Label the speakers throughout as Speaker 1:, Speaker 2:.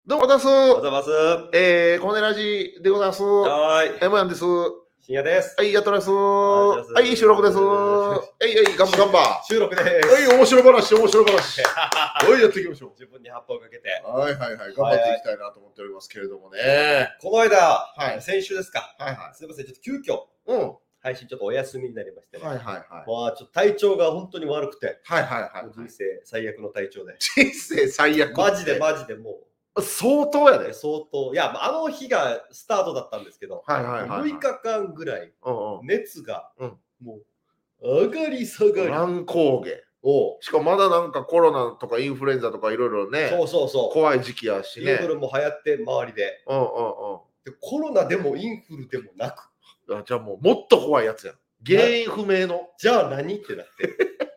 Speaker 1: どうもです。
Speaker 2: おはようございます。
Speaker 1: コネラジでございます。
Speaker 2: はーい。
Speaker 1: M1 です。
Speaker 2: 深夜です。
Speaker 1: はい、やってます。
Speaker 2: は
Speaker 1: はい、収録です。ガンバガンバ。
Speaker 2: 収録です。
Speaker 1: はい、面白話。はい、やっていきましょう。
Speaker 2: 自分に発砲をかけて。
Speaker 1: はい、頑張っていきたいなと思っておりますけれどもね。
Speaker 2: この間、
Speaker 1: はい
Speaker 2: 先週ですか。
Speaker 1: はい。
Speaker 2: すみません、ちょっと急遽、配信ちょっとお休みになりましてね。
Speaker 1: はい。
Speaker 2: まあ、ちょっと体調が本当に悪くて。人生最悪の体調で。
Speaker 1: 人生最悪。
Speaker 2: マジでも
Speaker 1: う。相当やで。
Speaker 2: 相当。いや、あの日がスタートだったんですけど、6日間ぐらい、熱が、もう、上がり下がり。
Speaker 1: 乱高下。しかもまだなんかコロナとかインフルエンザとかいろいろね、怖い時期やしね。
Speaker 2: インフルも流行って周りで。でコロナでもインフルでもなく。
Speaker 1: じゃあもっと怖いやつやん。原因不明の。
Speaker 2: じゃあ何ってなって。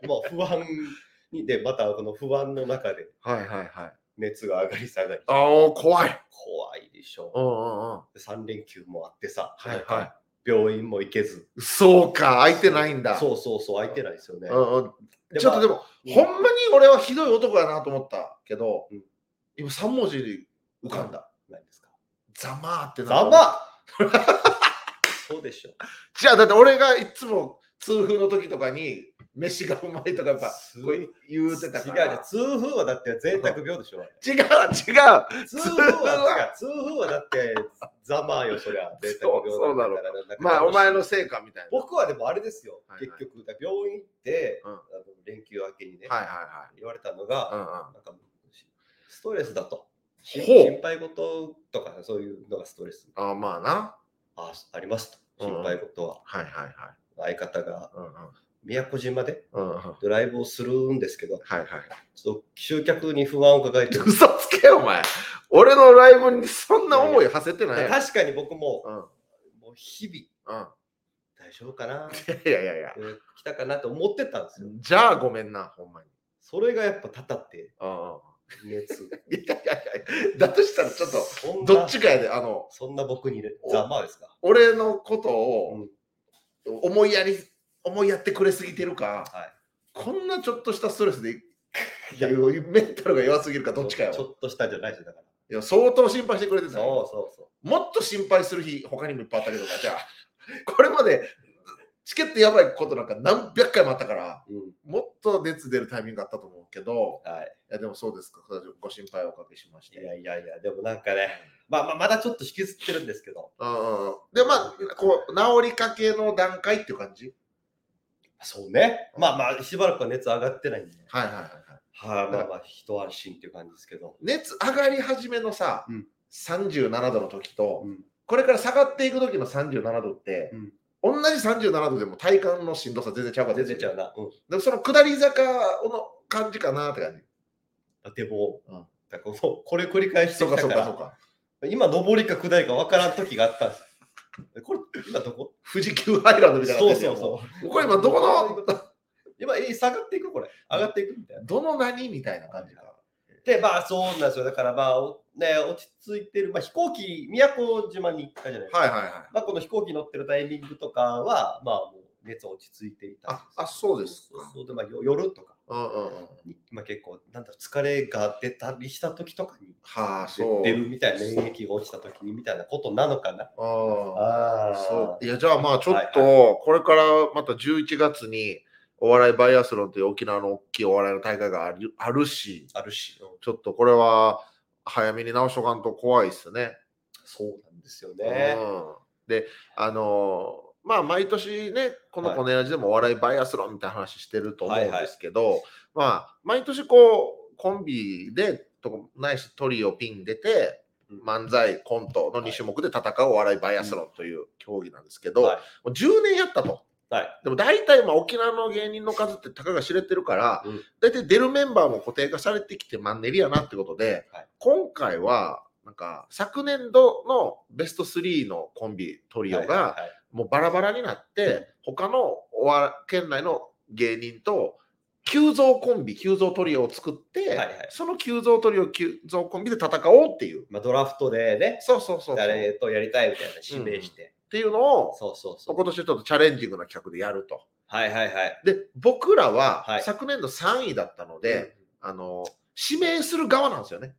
Speaker 2: もう不安にで、またこの不安の中で。熱が上がり下がり。
Speaker 1: 怖い。
Speaker 2: 怖いでしょ。3連休もあってさ。病院も行けず。
Speaker 1: そうか、空いてないんだ。
Speaker 2: そう、空いてないですよね。
Speaker 1: ちょっとでも、ほんまに俺はひどい男やなと思ったけど、今3文字に浮かんだ。
Speaker 2: 何ですか？
Speaker 1: ざまーってな。
Speaker 2: ざまそうでしょ。
Speaker 1: じゃあだって俺がいつも痛風の時とかに飯がうまいとかやっぱ言うてたから。
Speaker 2: 違う、痛風はだって贅沢病でしょ。
Speaker 1: 違う。
Speaker 2: 痛風はだってざまよ、そりゃ。贅沢病
Speaker 1: そうだろう。まあお前のせいかみたいな。
Speaker 2: 僕はでもあれですよ。結局病院行って連休明けにね言われたのがなんかストレスだと。心配事とかそういうのがストレス。
Speaker 1: まあな。
Speaker 2: ありますと。心配事は。相方が宮古島でドライブをするんですけど、集客に不安を抱えてる。
Speaker 1: 嘘つけよお前。俺のライブにそんな思い馳せてない。
Speaker 2: 確かに僕ももう日々大丈夫かな。
Speaker 1: いや
Speaker 2: 来たかなと思ってたんですよ。
Speaker 1: じゃあごめんな、ほんまに。
Speaker 2: それがやっぱたたって熱。
Speaker 1: だとしたらちょっとどっちかやで。
Speaker 2: そんな僕にざまですか。
Speaker 1: 俺のことを思いやってくれすぎてるか、こんなちょっとしたストレスでメンタルが弱すぎるか、どっちかよ。
Speaker 2: ちょっとしたじゃないですだから。
Speaker 1: いや、相当心配してくれてた。
Speaker 2: そう
Speaker 1: もっと心配する日他にもいっぱいあったけど、じゃあこれまでチケットやばいことなんか何百回もあったから、もっと熱出るタイミングがあったと思うけど、いやでもそうですか、ご心配をおかけしまして。
Speaker 2: いや、でもなんかね、まだちょっと引きずってるんですけど。
Speaker 1: で、こう、治りかけの段階っていう感じ？
Speaker 2: そうね。しばらくは熱上がってないんで。一安心っていう感じですけど。
Speaker 1: 熱上がり始めのさ、37度の時と、これから下がっていく時の37度って、同じ37度でも体感のしんどさ全然ちゃうから。
Speaker 2: 全然ちゃうな。
Speaker 1: でもその下り坂の感じかなって感じ。
Speaker 2: でも、これ繰り返してきたから。
Speaker 1: そうか。
Speaker 2: 今、上りか下りか分からん時があったんです。これ、今どこ？
Speaker 1: 富士急ハイランドみたいな。
Speaker 2: そう。
Speaker 1: これ今どこの
Speaker 2: 今、下がっていくこれ。上がっていくみたいな。
Speaker 1: どの何みたいな感じか。
Speaker 2: で、そうなんですよ。だから落ち着いてる。飛行機、宮古島に行ったじゃないですか。この飛行機乗ってるタイミングとかは、もう熱落ち着いていたんです。
Speaker 1: そうですか。
Speaker 2: 夜とか。結構、疲れが出たりした時とかに出るみたいな、免疫が落ちた時にみたいなことなのかな。
Speaker 1: いや、じゃあちょっと、これからまた11月に、お笑いバイアスロンという沖縄の大きいお笑いの大会があるし、ちょっとこれは早めに直しとかんと怖いっすね。
Speaker 2: そうなんですよね。
Speaker 1: で、毎年ね、このコネラジでもお笑いバイアスロンみたいな話してると思うんですけど、毎年こう、コンビで、ないしトリオピン出て、漫才、コントの2種目で戦うお笑いバイアスロンという競技なんですけど、もう10年やったと。でも大体沖縄の芸人の数ってたかが知れてるから、大体出るメンバーも固定化されてきてマンネリやなってことで、今回はなんか昨年度のベスト3のコンビトリオがもうバラバラになって、他の県内の芸人と急増コンビ、急増トリオを作って、その急増トリオ、急増コンビで戦おうっていう。
Speaker 2: ドラフトでね、誰とやりたいみたいな指名して。
Speaker 1: っていうのを今年ちょっとチャレンジングな企画でやると。で、僕らは昨年度3位だったので、指名する側なんですよね。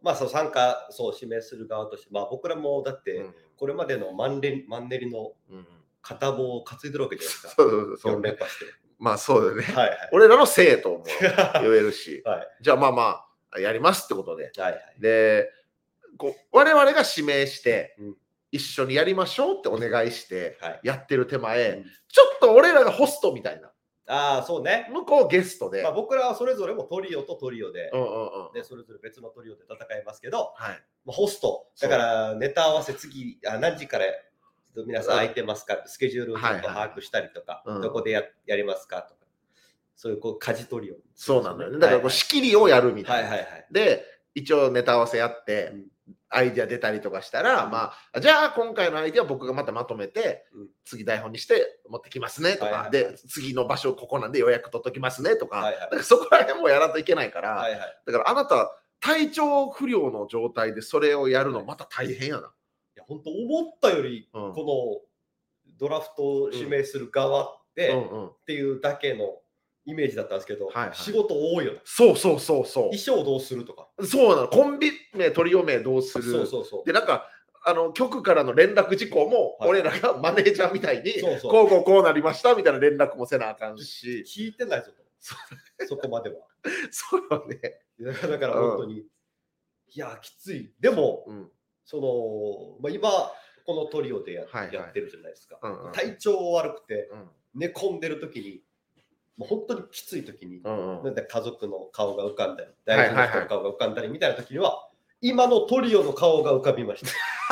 Speaker 2: まあそう参加そう指名する側として、まあ僕らもだってこれまでのマンネリの片棒を担いでるわけじゃないですか。4連覇して。
Speaker 1: まあそうだよね。俺らのせいとも言えるし、じゃあまあやりますってことで。で、我々が指名して、一緒にやりましょうってお願いしてやってる手前、ちょっと俺らがホストみたいな。
Speaker 2: ああ、そうね。
Speaker 1: 向こうゲストで。
Speaker 2: 僕らはそれぞれもトリオとトリオで、それぞれ別のトリオで戦いますけど、ホスト。だからネタ合わせ次、何時から皆さん空いてますか、スケジュールをちょっと把握したりとか、どこでやりますかとか、そういう舵取りを。
Speaker 1: そうなんだよね。だから仕切りをやるみたいな。で、一応ネタ合わせやって、アイディア出たりとかしたら、まあ、じゃあ今回のアイディア僕がまたまとめて、次台本にして持ってきますねとか、で、次の場所ここなんで予約取っときますねとか、だからそこら辺もやらんといけないから、だからあなた、体調不良の状態でそれをやるのまた大変やな。い
Speaker 2: や、本当思ったより、このドラフトを指名する側っていうだけのイメージだったんですけど、仕事多いよね。
Speaker 1: そう。
Speaker 2: 衣装どうするとか。
Speaker 1: そうなの。コンビ名、トリオ名どうする。で、なんか、局からの連絡事項も、俺らがマネージャーみたいに、こうなりましたみたいな連絡もせなあかんし。
Speaker 2: 聞いてないぞと。そこまでは。
Speaker 1: そうよね。
Speaker 2: だから本当に、いや、きつい。でも、今、このトリオでやってるじゃないですか。体調悪くて、寝込んでる時に、もう本当にきつい時に、家族の顔が浮かんだり、大事な人の顔が浮かんだりみたいな時には、今のトリオの顔が浮かびました。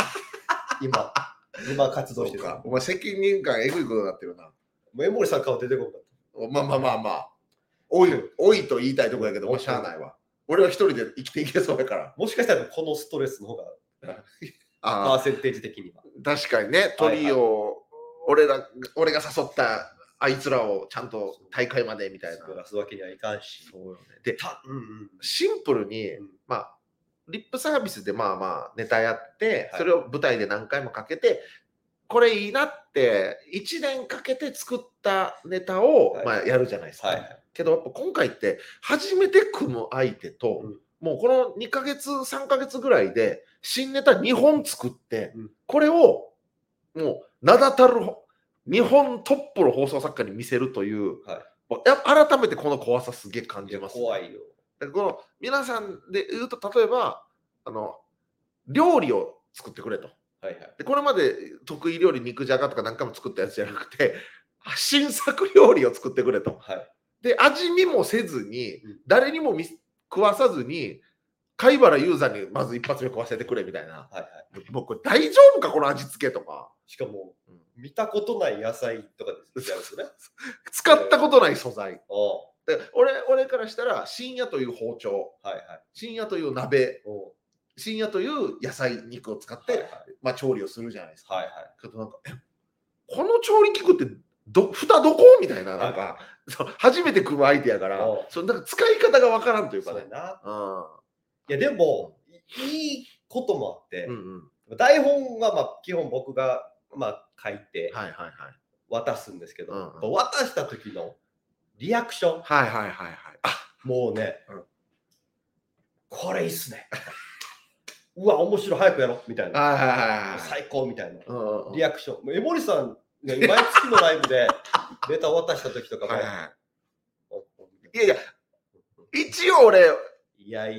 Speaker 2: 今活動してる。
Speaker 1: お前責任感えぐいことになってるな。も
Speaker 2: う江森さん顔出てこなか
Speaker 1: った。まあ。多いと言いたいとこやけど、しゃあないわ。俺は一人で生きていけそうやから。
Speaker 2: もしかしたらこのストレスの方が、パーセンテージ的には。
Speaker 1: 確かにね、トリオ、俺が誘ったあいつらをちゃんと大会までみたいな。
Speaker 2: 出すわけにはいかんし。
Speaker 1: で、シンプルに、まあ、リップサービスでまあネタやって、それを舞台で何回もかけて、これいいなって1年かけて作ったネタをやるじゃないですか。けどやっぱ今回って初めて組む相手と、もうこの2ヶ月3ヶ月ぐらいで新ネタ2本作って、これをもう名だたる日本トップの放送作家に見せるという、改めてこの怖さすげえ感じます、
Speaker 2: 怖いよ。
Speaker 1: この皆さんで言うと、例えば料理を作ってくれと。でこれまで得意料理肉じゃがとか何回も作ったやつじゃなくて、新作料理を作ってくれと。で味見もせずに、誰にも食わさずに貝原ユーザーにまず一発目食わせてくれみたいな。僕大丈夫かこの味付けとか。
Speaker 2: しかも、見たことない野菜とかですよね。
Speaker 1: 使ったことない素材。で俺からしたら深夜という包丁、深夜という鍋、深夜という野菜肉を使って調理をするじゃないですか。なんかこの調理器具って蓋どこみたいな、なんか初めて組む相手やから、そのなんか使い方がわからんというかね。
Speaker 2: いやでもいいこともあって、台本は基本僕が書いて渡すんですけど、渡した時のリアクション、もうね、これいいっすね。うわ、面白い、早くやろうみたいな。最高みたいな。リアクション。江森さんが毎月のライブでネタ渡した時とかも。
Speaker 1: いや、一応俺、
Speaker 2: いや、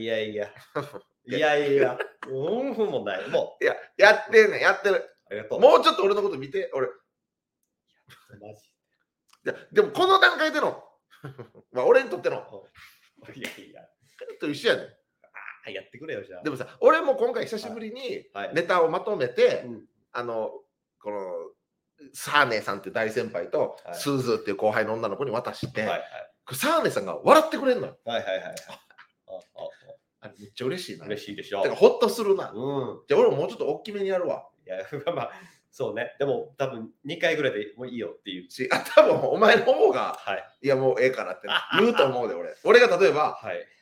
Speaker 2: もない。も
Speaker 1: う。いや、やってる。
Speaker 2: ありがとう。
Speaker 1: もうちょっと俺のこと見て、俺。
Speaker 2: マジ
Speaker 1: でもこの段階での、俺にとっての。
Speaker 2: いや。
Speaker 1: と一緒やねん。
Speaker 2: やってくれよ、じゃあ。
Speaker 1: でもさ、俺も今回久しぶりにネタをまとめて、このサーネさんっていう大先輩と、スーズっていう後輩の女の子に渡して、サーネさんが笑ってくれるのよ。あれめっちゃ嬉しいな。
Speaker 2: 嬉しいでしょ。
Speaker 1: だからほっとするな。じゃあ俺ももうちょっと大きめにやるわ。
Speaker 2: いや、そうね。でも多分2回ぐらいでもういいよっていうし、
Speaker 1: 多分お前の方が、いやもうええかなって言うと思うで、俺が例えば、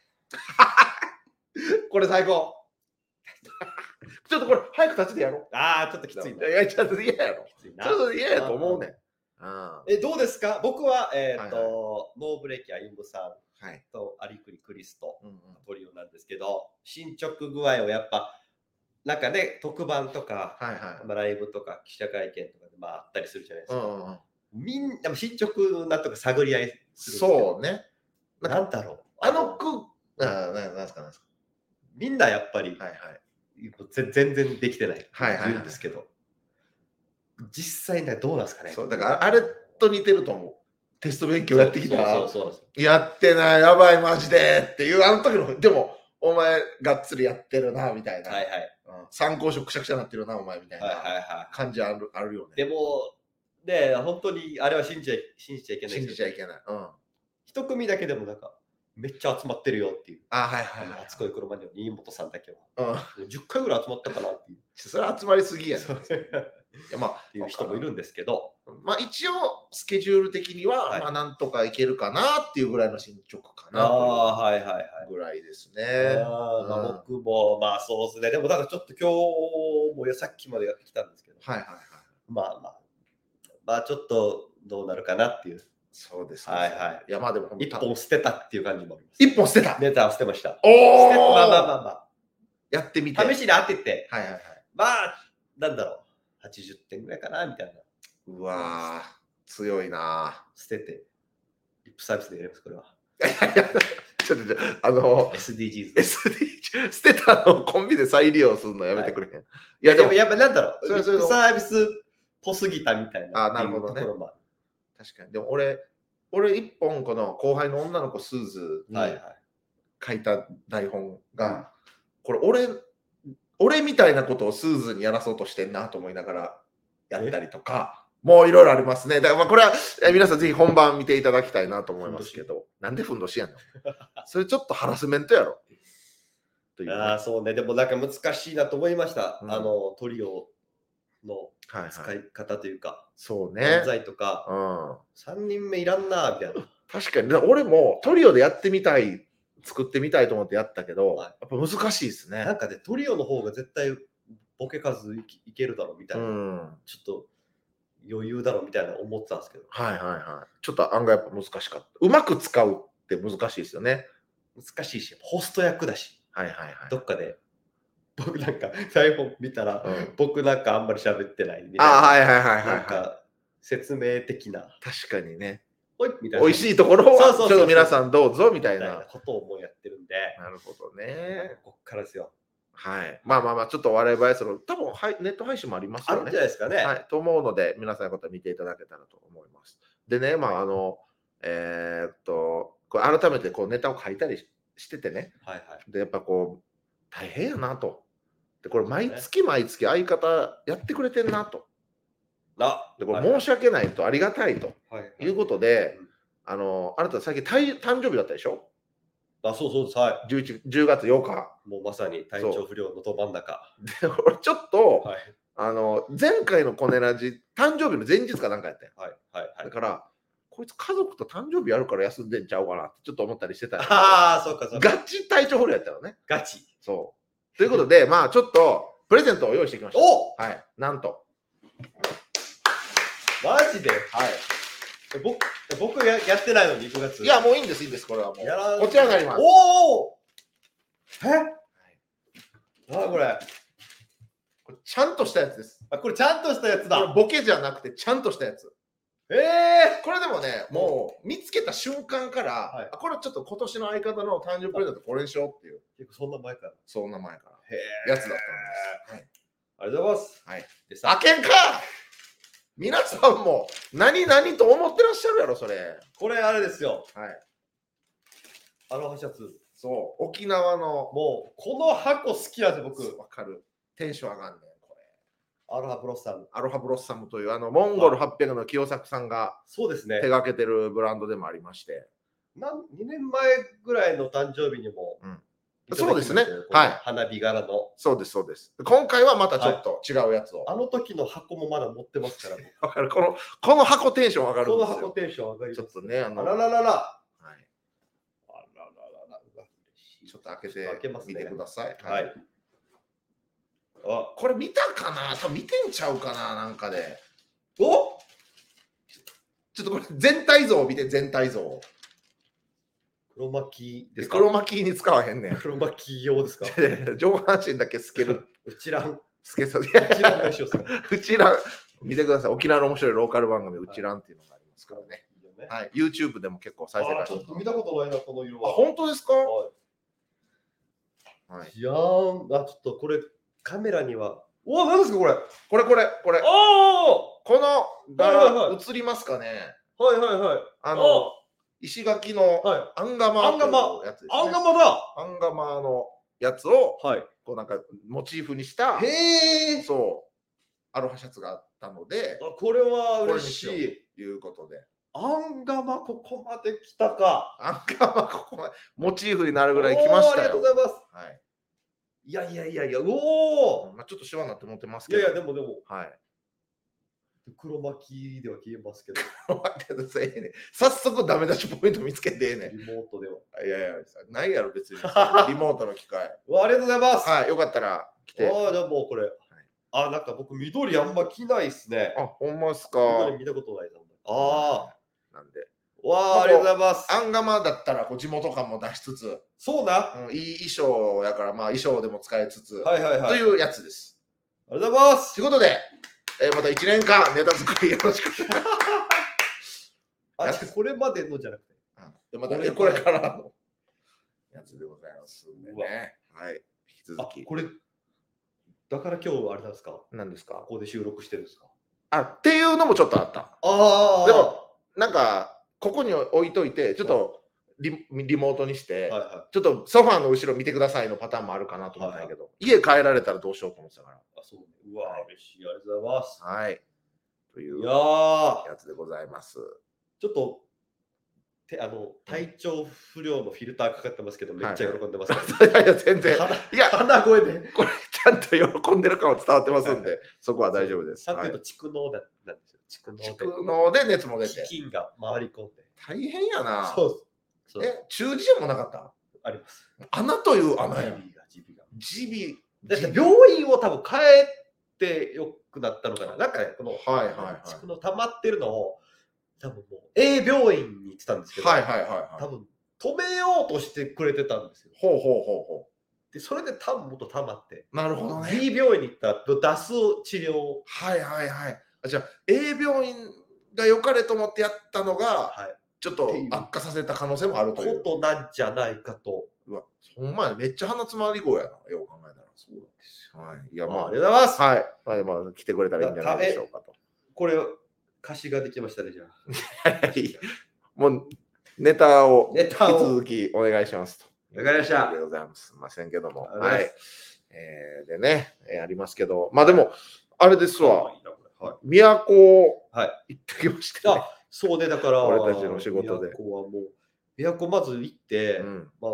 Speaker 1: これ最高。ちょっとこれ早く立ちでやろう。
Speaker 2: ちょっときついな。
Speaker 1: いや、ちょっと嫌やろ。ちょっと嫌やと思うねん。
Speaker 2: どうですか？僕はノーブレーキやインブさんとアリクリ・クリスとトリオなんですけど、進捗具合をやっぱなんかね、特番とか、ライブとか記者会見とかであったりするじゃないですか。みんな進捗なんとか探り合いするんですけど、
Speaker 1: そうね。
Speaker 2: なんだろう。
Speaker 1: なんですか。
Speaker 2: みんなやっぱり、全然できてないって言うんですけど、実際どうなんですかね。
Speaker 1: そう、だからあれと似てると思う。テスト勉強やってきたら、やってない、やばい、マジでっていう、あの時の、でも、お前、がっつりやってるな、みたいな。参考書くしゃくしゃになってるな、お前、みたいな感じあるよね。
Speaker 2: でも、ね、本当にあれは信じちゃいけない。
Speaker 1: 信じちゃいけない。
Speaker 2: 一組だけでもなんか、めっちゃ集まってるよっていう。
Speaker 1: 初
Speaker 2: 恋黒魔女の新本さんだけは。10回ぐらい集まったかなっていう。
Speaker 1: それは集まりすぎやね。
Speaker 2: っていう人もいるんですけど、
Speaker 1: 一応スケジュール的には、なんとかいけるかなっていうぐらいの進捗かなぐらいですね。
Speaker 2: 僕もそうですね。でもだからちょっと今日もさっきまでやってきたんですけど、ちょっとどうなるかなっていう。
Speaker 1: そうですね。いや
Speaker 2: でも一本捨てたっていう感じもあります。
Speaker 1: 一本捨てた。
Speaker 2: ネタを捨てました。
Speaker 1: やってみて。
Speaker 2: 試しに当てて。なんだろう。80点ぐらいかなみたいな。
Speaker 1: うわー、強いな。
Speaker 2: 捨てて。リップサービスでやります、これは。
Speaker 1: ちょっと、
Speaker 2: SDGs。
Speaker 1: 捨てたのをコンビで再利用するのやめてくれへん。い
Speaker 2: や、でもやっぱなんだろう。リップサービスっぽすぎたみたいな。
Speaker 1: なるほどね。確かに。でも俺一本この後輩の女の子スーズに書いた台本が、これ俺みたいなことをスーズにやらそうとしてんなと思いながらやったりとか、もういろいろありますね。だからこれは皆さんぜひ本番見ていただきたいなと思いますけど、なんでふんどしやんのそれちょっとハラスメントやろ。
Speaker 2: そうね。でもなんか難しいなと思いました。トリオの使い方というか、
Speaker 1: そうね。
Speaker 2: 漫才とか、3人目いらんなみたいな。
Speaker 1: 確かに、俺もトリオでやってみたい、作ってみたいと思ってやったけど、やっぱ難しいですね。
Speaker 2: なんかね、トリオの方が絶対ボケ数いけるだろうみたいな、ちょっと余裕だろうみたいな思ってたんですけど。
Speaker 1: ちょっと案外やっぱ難しかった。うまく使うって難しいですよね。
Speaker 2: 難しいし、ホスト役だし、どっかで。僕なんか台本見たら、僕なんかあんまり喋ってないみたいな。なんか説明的な。
Speaker 1: 確かにね。
Speaker 2: みたいな。
Speaker 1: 美味しいところはちょっと皆さんどうぞみたいな
Speaker 2: ことをもうやってるんで。
Speaker 1: なるほどね。
Speaker 2: こっからですよ。
Speaker 1: ちょっと笑いバイスの多分ネット配信もありますよね。
Speaker 2: あるんじゃないですかね。
Speaker 1: と思うので皆さんのこと見ていただけたらと思います。でね、改めてこうネタを書いたりしててね。でやっぱこう大変やなと。でこれ毎月毎月相方やってくれてんなと。でこれ申し訳ないとありがたいということで、あなた最近誕生日だったでしょ。
Speaker 2: そうです。
Speaker 1: 10月8日。
Speaker 2: もうまさに体調不良のど真ん中。
Speaker 1: で俺ちょっと、前回のコネラジ誕生日の前日かなんかやったよ。だからこいつ家族と誕生日やるから休んでんちゃうかなってちょっと思ったりしてた。
Speaker 2: そうか。
Speaker 1: ガチ体調不良やったのね。
Speaker 2: ガチ。
Speaker 1: そうということでちょっとプレゼントを用意してきました。なんと。
Speaker 2: マジで？僕やってないのに6月。
Speaker 1: いやもういいんです。これはもうこちらになります。これちゃんとしたやつです。
Speaker 2: これちゃんとしたやつだ。
Speaker 1: ボケじゃなくてちゃんとしたやつ。これでもね、もう見つけた瞬間から、これちょっと今年の相方の誕生日プレゼントこれにしようっていう。
Speaker 2: 結構そんな前から。
Speaker 1: そんな前からやつだったんです。
Speaker 2: ありがとうございます。
Speaker 1: 開けんか。皆さんも何と思ってらっしゃるやろそれ。
Speaker 2: これあれですよ。アロハシャツ。
Speaker 1: そう沖縄の
Speaker 2: もうこの箱好きなんです僕。
Speaker 1: わかる。テンション上がんねんこれ。
Speaker 2: アロハブロッサム。
Speaker 1: アロハブロッサムというモンゴル800の清作さんが
Speaker 2: そうですね。
Speaker 1: 手掛けてるブランドでもありまして。
Speaker 2: 2年前ぐらいの誕生日にも。
Speaker 1: そうですね。
Speaker 2: 花火柄の。
Speaker 1: そうです。今回はまたちょっと違うやつを。
Speaker 2: あの時の箱もまだ持ってますから。
Speaker 1: わかる。この箱テンション上がるんですよ。
Speaker 2: この箱テンション上がります。
Speaker 1: ちょっとね、
Speaker 2: あらららら。
Speaker 1: ちょっと開けてみてください。
Speaker 2: こ
Speaker 1: れ見たかな？多分見てんちゃうかななんかで。ちょっとこれ全体像を見て全体像を。
Speaker 2: 黒巻きですか？
Speaker 1: 黒巻きに使わへんねん。
Speaker 2: 黒巻き用ですか？
Speaker 1: 上半身だけ透ける。
Speaker 2: うちらん。
Speaker 1: 透けそう。
Speaker 2: うちらんの一緒ですか？
Speaker 1: うちらん。見てください。沖縄の面白いローカル番組、うちらんっていうのがありますからね。はい。YouTube でも結構再生回数。
Speaker 2: ちょっと見たことないな、この色は。
Speaker 1: 本当ですか？
Speaker 2: はい。
Speaker 1: い
Speaker 2: やーん、ちょっとこれ、カメラには。おお、何ですか、これ。
Speaker 1: これ。
Speaker 2: おお、
Speaker 1: この柄、映りますかね？
Speaker 2: はいはいはい。
Speaker 1: 石垣のアンガマ
Speaker 2: アンガマ
Speaker 1: やつですね。
Speaker 2: アンガマだ。
Speaker 1: アンガマのやつを、
Speaker 2: はい。
Speaker 1: こうなんかモチーフにした、
Speaker 2: へえ。
Speaker 1: そう、アロハシャツがあったので、
Speaker 2: これは嬉しい。
Speaker 1: ということで。
Speaker 2: アンガマ、ここまで来たか。
Speaker 1: アンガマ、ここまで、モチーフになるぐらい来ましたよ。
Speaker 2: ありがとうございます。
Speaker 1: はい。
Speaker 2: いや、おお。
Speaker 1: まあちょっとシワになって持ってますけど。
Speaker 2: いや、でも。
Speaker 1: はい。
Speaker 2: 黒巻きでは消えますけど。
Speaker 1: 早速ダメ出しポイント見つけてね。
Speaker 2: リモートでは。
Speaker 1: いや、ないやろ、別に。リモートの機会。
Speaker 2: ありがとうございます。
Speaker 1: はい、よかったら来て。
Speaker 2: じゃあもうこれ。なんか僕、緑あんま着ないっすね。
Speaker 1: ほんまっすか。
Speaker 2: 緑見たことない
Speaker 1: なんで。
Speaker 2: ありがとうございます。
Speaker 1: アンガマだったら地元感も出しつつ。
Speaker 2: そうな。
Speaker 1: いい衣装やから、まあ衣装でも使いつつ。
Speaker 2: はい。
Speaker 1: というやつです。
Speaker 2: ありがとうございます。
Speaker 1: ということで、また1年間ネタ作りよろしく。
Speaker 2: これまでのじゃなくて。
Speaker 1: またこれからのやつでございますね。はい。引き続き。
Speaker 2: これ、だから今日あれなんですか？
Speaker 1: 何ですか？
Speaker 2: ここで収録してるんですか？
Speaker 1: っていうのもちょっとあった。でも、なんか、ここに置いといて、ちょっとリモートにして、ちょっとソファーの後ろ見てくださいのパターンもあるかなと思ったんだけど、家帰られたらどうしようと思ってたから。
Speaker 2: うわ、嬉しい。ありがとうございます。
Speaker 1: はい。というやつでございます。
Speaker 2: ちょっと、体調不良のフィルターかかってますけど、めっちゃ喜んでます。
Speaker 1: いや、全然。いや、
Speaker 2: 鼻声で。
Speaker 1: これ、ちゃんと喜んでる感は伝わってますんで、そこは大丈夫です。
Speaker 2: ちゃんと言うと蓄能なんですよ。
Speaker 1: 蓄能で熱も出て。
Speaker 2: 菌が回り込んで。
Speaker 1: 大変やな。
Speaker 2: そう。
Speaker 1: 中耳炎もなかった？
Speaker 2: あります。
Speaker 1: 穴という穴や。
Speaker 2: 耳鼻。病院を多分変えてよくなったのかな。なんかね、この蓄能溜まってるのを、多分もう A 病院に行ってたんですけど、多分止めようとしてくれてたんですよ。で、それで多分もっと溜まって。
Speaker 1: なるほどね。
Speaker 2: B 病院に行ったら出す治療。
Speaker 1: じゃあ A 病院が良かれと思ってやったのが、ちょっと悪化させた可能性もあるという
Speaker 2: ことなんじゃないかと。
Speaker 1: ほんまや、めっちゃ鼻つまり声やな、よう考えたら。そうなんですよ。いや、
Speaker 2: ありがとうございます。
Speaker 1: はい。まあ、来てくれたらいいんじゃないでしょうかと。
Speaker 2: これ、歌詞ができましたね、じゃ
Speaker 1: あ。もう、ネタを引き続きお願いしますと。
Speaker 2: わかりました。
Speaker 1: ありがとうございます。すみませんけども。はい。でね、ありますけど、まあでも、あれですわ。宮古行ってきましたね。
Speaker 2: そうね、だから、
Speaker 1: 俺たちの仕事で。
Speaker 2: 宮古まず行って、まあ、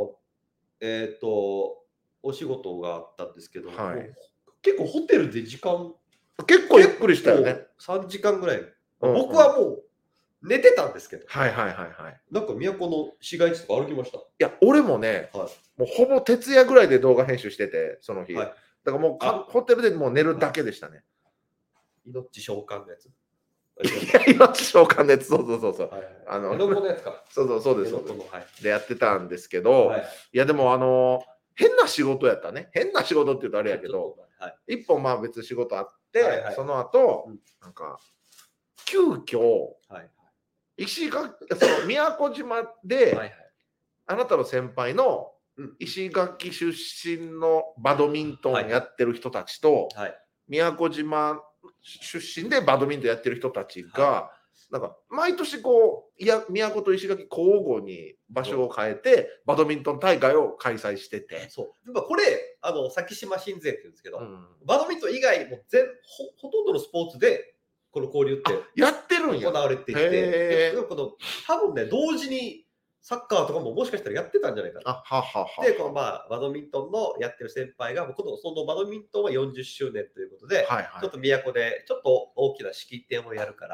Speaker 2: お仕事があったんですけど、結構ホテルで時間、
Speaker 1: 結構ゆっくりしたよね。
Speaker 2: 3時間ぐらい。僕はもう寝てたんですけど。なんか宮古の市街地とか歩きました。
Speaker 1: いや、俺もね、もうほぼ徹夜ぐらいで動画編集してて、その日。だからもうホテルでもう寝るだけでしたね。
Speaker 2: 命召喚のやつ。
Speaker 1: 命召喚のやつ、そう。
Speaker 2: 江戸のやつか。
Speaker 1: そうです。でやってたんですけど、いやでも変な仕事やったね。変な仕事って言うとあれやけど、一本まあ別仕事あって、その後、なんか、急遽、石垣、宮古島で、あなたの先輩の石垣出身のバドミントンやってる人たちと、宮古島出身でバドミントンやってる人たちが、なんか毎年宮古と石垣交互に場所を変えてバドミントン大会を開催してて、
Speaker 2: これ先島親善って言うんですけど、バドミントン以外もほとんどのスポーツでこの交流って
Speaker 1: やってるんや。
Speaker 2: 行われていて、多分ね、同時にサッカーとかももしかしたらやってたんじゃないかな。で、バドミントンのやってる先輩が、そのバドミントンは40周年ということで、ちょっと都でちょっと大きな式典をやるから、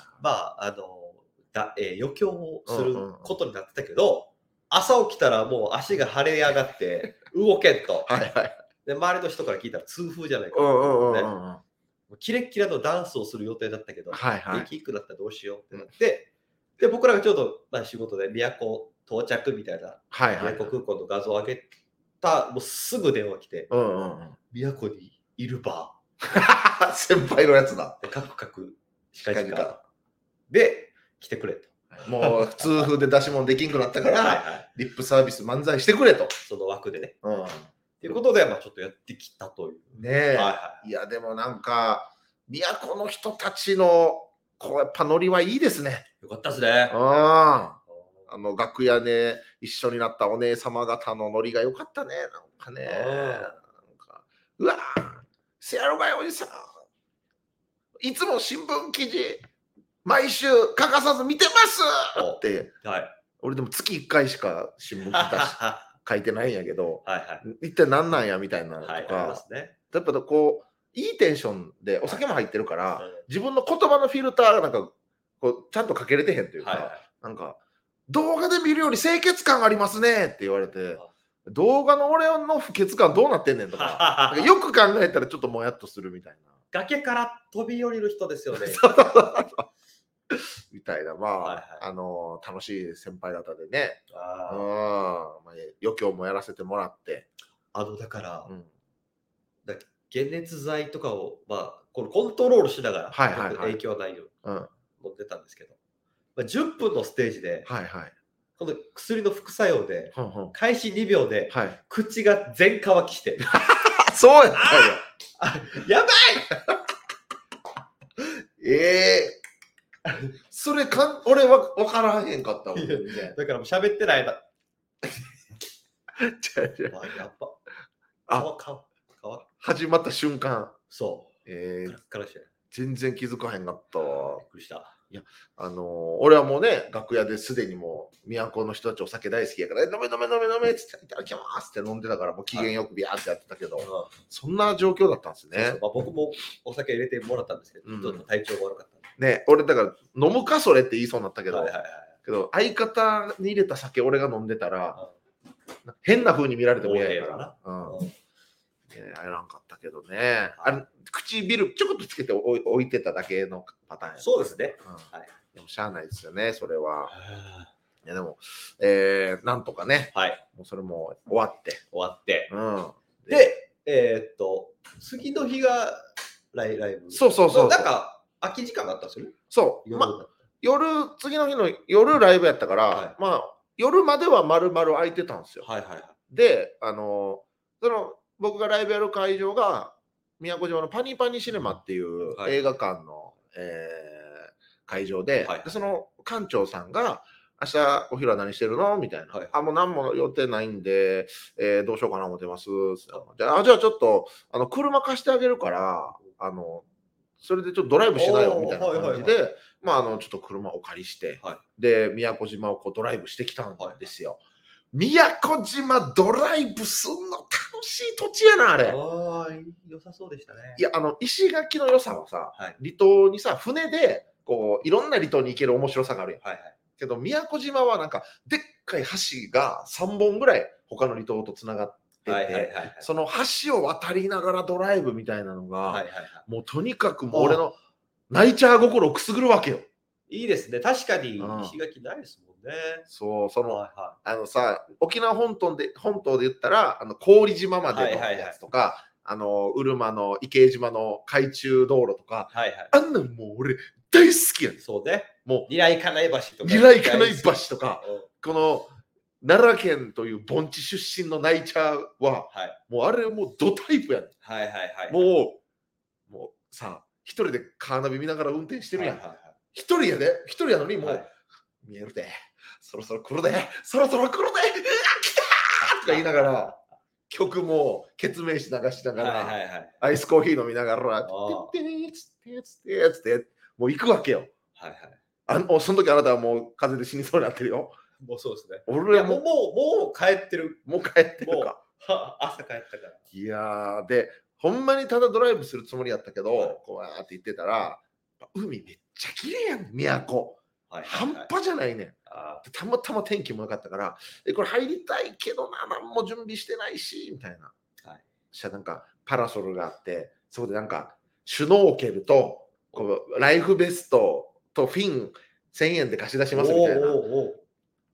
Speaker 2: 余興をすることになってたけど、朝起きたらもう足が腫れ上がって動けんと。で、周りの人から聞いたら痛風じゃないか。キレッキレのダンスをする予定だったけど、できなくなったらどうしようってなって、で、僕らがちょうど仕事で都到着みたいな、
Speaker 1: はいはい、
Speaker 2: 宮古空港の画像を上げた、もうすぐ電話来て、宮古にいるば。
Speaker 1: 先輩のやつだ。
Speaker 2: カクカク、近々。で、来てくれと。
Speaker 1: もう、通風で出し物できんくなったから、リップサービス漫才してくれと。
Speaker 2: その枠でね。ということで、ちょっとやってきたという。
Speaker 1: ねえ。いや、でもなんか、都の人たちの、やっぱノリはいいですね。
Speaker 2: よかったですね。
Speaker 1: 楽屋で一緒になったお姉様方のノリが良かったね。なんかね。うわせやろがいおじさん。いつも新聞記事、毎週欠かさず見てますって。俺でも月1回しか新聞書いてないんやけど、一体何なんやみたいなとか。やっぱこう、いいテンションでお酒も入ってるから、自分の言葉のフィルターがなんかこうちゃんとかけれてへんというか、なんか動画で見るより清潔感ありますねって言われて、動画の俺の不潔感どうなってんねんとか、よく考えたらちょっともやっとするみたいな。
Speaker 2: 崖から飛び降りる人ですよね。
Speaker 1: みたいな、楽しい先輩方でね、余興もやらせてもらって。
Speaker 2: だから、解熱剤とかを、このコントロールしながら、影響ないように飲んでたんですけど、10分のステージで、この薬の副作用で、開始2秒で、口が全乾きして。
Speaker 1: そうやったよ。
Speaker 2: やばい
Speaker 1: それ俺は分からへんかったもん。
Speaker 2: だからもう喋ってない間。やっぱ。
Speaker 1: 始まった瞬間。
Speaker 2: そう。
Speaker 1: 全然気づかへんかったわ。
Speaker 2: びっくりした。
Speaker 1: いや、俺はもうね、楽屋ですでにもう、都の人たちお酒大好きやから、飲めっつって、いただきますって飲んでたから、もう機嫌よくビャーってやってたけど、そんな状況だったんですね。
Speaker 2: 僕もお酒入れてもらったんですけど、ちょっと体調悪かった。
Speaker 1: ね、俺だから、飲むかそれって言いそうになったけど、相方に入れた酒俺が飲んでたら、変な風に見られても嫌やから。やらんかったけどね。唇ちょこっとつけて置いてただけのパターンや。
Speaker 2: そうですね。
Speaker 1: でもしゃあないですよね、それは。いやでも、なんとかね、もうそれも終わって。
Speaker 2: で、次の日がライブ。
Speaker 1: そう。
Speaker 2: なんか、空き時間があったんですよね。
Speaker 1: そう。次の日の夜ライブやったから、夜までは丸々空いてたんですよ。で、僕がライブやる会場が宮古島のパニパニシネマっていう映画館の、会場で、その館長さんが明日お昼は何してるのみたいな、もう何も予定ないんで、どうしようかな思ってますじゃあちょっと車貸してあげるからそれでちょっとドライブしないよみたいな感じで、ちょっと車をお借りして、で宮古島をドライブしてきたんですよ。宮古島ドライブすんの楽しい土地やな、あれ。
Speaker 2: 良さそうでしたね。
Speaker 1: いや、石垣の良さはさ、離島にさ、船で、こう、いろんな離島に行ける面白さがあるやん。けど、宮古島はなんか、でっかい橋が3本ぐらい他の離島とつながってて、その橋を渡りながらドライブみたいなのが、もうとにかくもう俺のナイチャー心をくすぐるわけよ。
Speaker 2: いいですね。確かに石垣ないですもんね。
Speaker 1: そう、さ、沖縄本島で言ったら郡島までのやつとか、うるまの池江島の海中道路とか、あんなんもう俺大好きやねん。
Speaker 2: そうね。
Speaker 1: もう
Speaker 2: ニライカナイ橋とか。
Speaker 1: ニライカナイ橋とか、この奈良県という盆地出身のナイチャーは、もうあれもうドタイプやねん。もうさ、一人でカーナビ見ながら運転してるやん。一人やのにもう、見えるで、そろそろ来るで、そろそろ来るで、うわ、来たーとか言いながら、曲も決明し流しながら、アイスコーヒー飲みながら、てって、もう行くわけよ。その時あなたはもう風邪で死にそうになってるよ。
Speaker 2: もうそうですね。
Speaker 1: 俺は
Speaker 2: もう帰ってる。
Speaker 1: もう帰ってるか。
Speaker 2: 朝帰ったから。
Speaker 1: いやー、で、ほんまにただドライブするつもりやったけど、こうやって言ってたら、海めっちゃ綺麗やん、宮古。半端じゃないねん。たまたま天気も良かったから、これ入りたいけどな、何も準備してないし、みたいな。そしたらなんかパラソルがあって、そこでなんかシュノーケルとこうライフベストとフィン1000円で貸し出しますみたいな。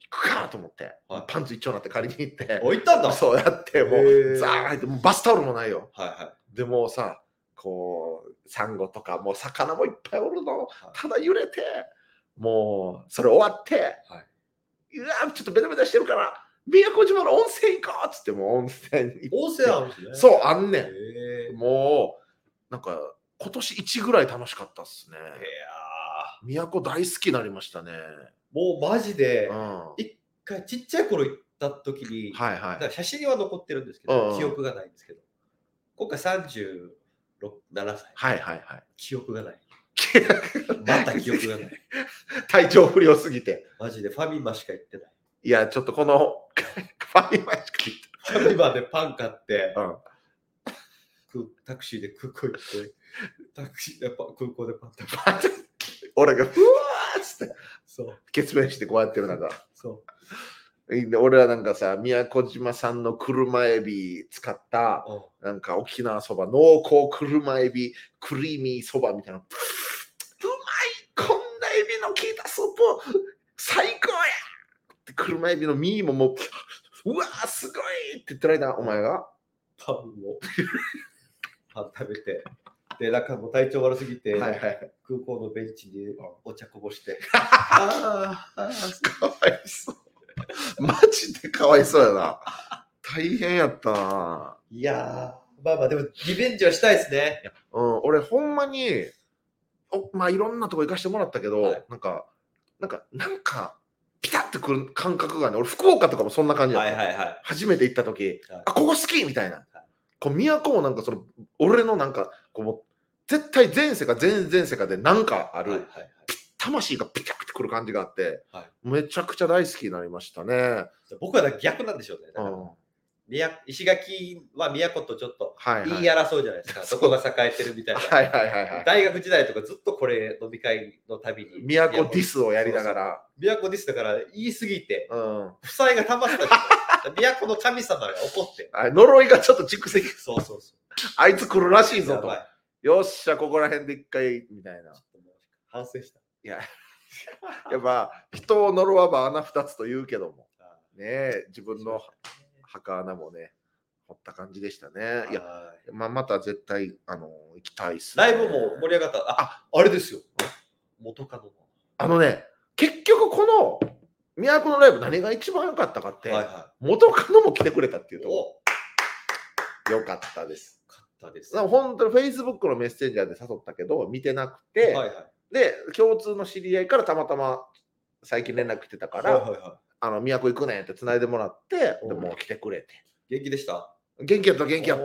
Speaker 1: くかと思って、パンツ一丁になって借りに行って、
Speaker 2: 行ったんだ。
Speaker 1: そうやってもうザーってバスタオルもないよ。でもさ、こうサンゴとかもう魚もいっぱいおるの、ただ揺れて、もうそれ終わって、うわちょっとベタベタしてるから宮古島の温泉行こうっつっても温泉
Speaker 2: あるんですね。
Speaker 1: そうあんねん。もうなんか今年1ぐらい楽しかったっすね。宮古大好きになりましたね。
Speaker 2: もうマジで一回ちっちゃい頃行った時に、写真は残ってるんですけど、記憶がないんですけど、今回37歳。記憶がない。また記憶がない。
Speaker 1: 体調不良すぎて。
Speaker 2: マジでファミマしか行ってない。
Speaker 1: いや、ちょっとこのファミマしか行って
Speaker 2: ない。ファミマでパン買って、タクシーで空港行って、タクシーで空港でパン食べて。
Speaker 1: 俺がふわーっつって、血便してこうやってる中。俺はなんかさ、宮古島産の車エビ使った、なんか沖縄そば、濃厚車エビ、クリーミーそばみたいな。うまい、こんなエビの効いたスープ、最高やって車エビの身ももう、うわーすごいって言ってる間、お前が
Speaker 2: パン食べて。で、なんかもう体調悪すぎて、空港のベンチにお茶こぼして。
Speaker 1: かわいそう。マジでかわいそうやな。大変やったな。
Speaker 2: いやー、まあでもリベンジはしたいですね。
Speaker 1: 俺ほんまに、まあいろんなとこ行かしてもらったけど、なんかピタッとくる感覚がね、俺福岡とかもそんな感じだった。初めて行った時、ここ好きみたいな。こう都もなんかその俺のなんかこう絶対前世か前々世かでなんかある魂がピタッとくる感じがあって、めちゃくちゃ大好きになりましたね。
Speaker 2: 僕は逆なんでしょうね。石垣は都とちょっと言い争うじゃないですか。そこが栄えてるみたいな。大学時代とかずっとこれ飲み会のたびに
Speaker 1: 都ディスをやりながら。
Speaker 2: 都ディスだから言い過ぎて負債が溜まったり。都の神様が怒って。
Speaker 1: 呪いがちょっと蓄積。
Speaker 2: そう。
Speaker 1: あいつ来るらしいぞと。よっしゃ、ここら辺で一回、みたいな。
Speaker 2: 反省した。
Speaker 1: いや、やっぱ人を呪わば穴二つと言うけども。ね自分の墓穴もね、掘った感じでしたね。いや、また絶対、行きたいっすね。
Speaker 2: ライブも盛り上がった。あれですよ。元カノ
Speaker 1: の。結局この、都のライブ何が一番良かったかって、元カノも来てくれたっていうところ。良かったです。本当に Facebook のメッセンジャーで誘ったけど、見てなくて、で、共通の知り合いからたまたま最近連絡来てたから、都行くねって繋いでもらって、でもう来てくれて。
Speaker 2: 元気でした？
Speaker 1: 元気やった。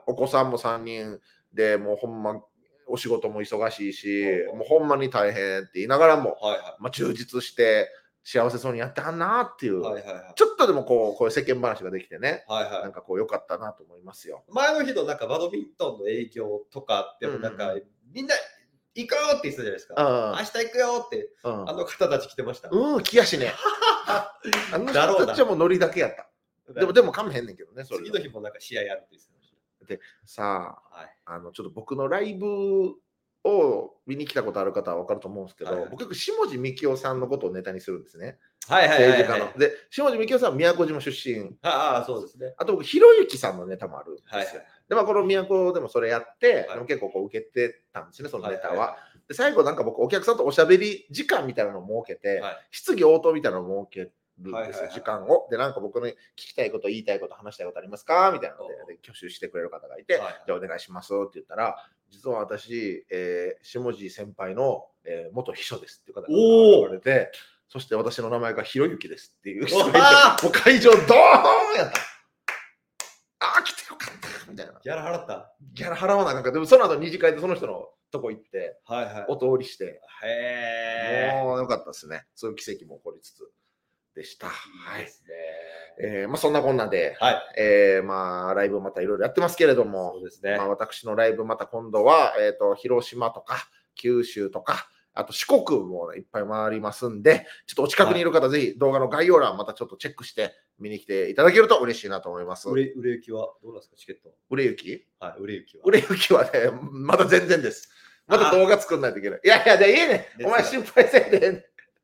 Speaker 1: お子さんも3人で、もうほんま、お仕事も忙しいし、もうほんまに大変って言いながらも、充実して、幸せそうにやってはんなっていう、ちょっとでもこういう世間話ができてね、なんかこう良かったなと思いますよ。
Speaker 2: 前の日のなんかバドミントンの営業とかってもなんか、みんな行くよって言ってたじゃないですか。明日行くよって、あの方たち来てました。
Speaker 1: 来やしね。あの人たちはもうノリだけやった。でもかめへんねんけどね、
Speaker 2: それ。次の日もなんか試合やるって言ってました。
Speaker 1: で、さあ、ちょっと僕のライブを見に来たことある方は分かると思うんですけど、僕、下地幹雄さんのことをネタにするんですね。政治家の。で、下地幹雄さんは宮古島出身。
Speaker 2: そうですね。
Speaker 1: あと僕、ひろゆきさんのネタもあるんですよ。で、この宮古でもそれやって、結構こう受けてたんですね、そのネタは。で、最後なんか僕、お客さんとおしゃべり時間みたいなのを設けて、質疑応答みたいなのを設けるんですよ、時間を。で、なんか僕の聞きたいこと、言いたいこと、話したいことありますかみたいなので、挙手してくれる方がいて、じゃあお願いしますって言ったら、実は私、下地先輩の、元秘書ですっていう方が言われて、そして私の名前がひろゆきですっていう人がいて、もう会場ドーンやった。来てよかったみたいな。
Speaker 2: ギャラ払った？
Speaker 1: ギャラ払わない。なんかでもその後二次会でその人のとこ行って、お通りして、もうよかったですね。そういう奇跡も起こりつつでした。そんなこんなで、ライブまたいろいろやってますけれども、私のライブまた今度は、広島とか九州とか、あと四国もいっぱい回りますんで、ちょっとお近くにいる方、ぜひ動画の概要欄またちょっとチェックして見に来ていただけると嬉しいなと思います。
Speaker 2: 売れ行きはどうなんですか、チケット？
Speaker 1: 売れ行き？
Speaker 2: 売れ行きは。
Speaker 1: 売れ行きはね、まだ全然です。まだ動画作んないといけない。いや、じゃあいいね。お前心配せんで。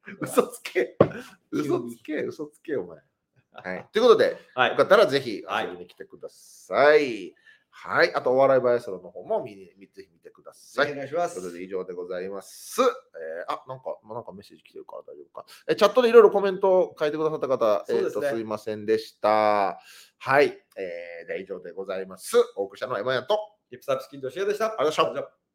Speaker 1: 嘘つけ、お前。はい、ということで、よかったらぜひ遊びに来てください。はい、あとお笑いバイアスロンの方もぜひ見てください。
Speaker 2: お願いします。
Speaker 1: ということで以上でございます。なんかメッセージ来てるから大丈夫か。チャットでいろいろコメントを書いてくださった方、すいませんでした。はい、じゃあ以上でございます。お送りしたのはエマヤンと
Speaker 2: リップサービスキッドシェアでした。
Speaker 1: ありがとうございました。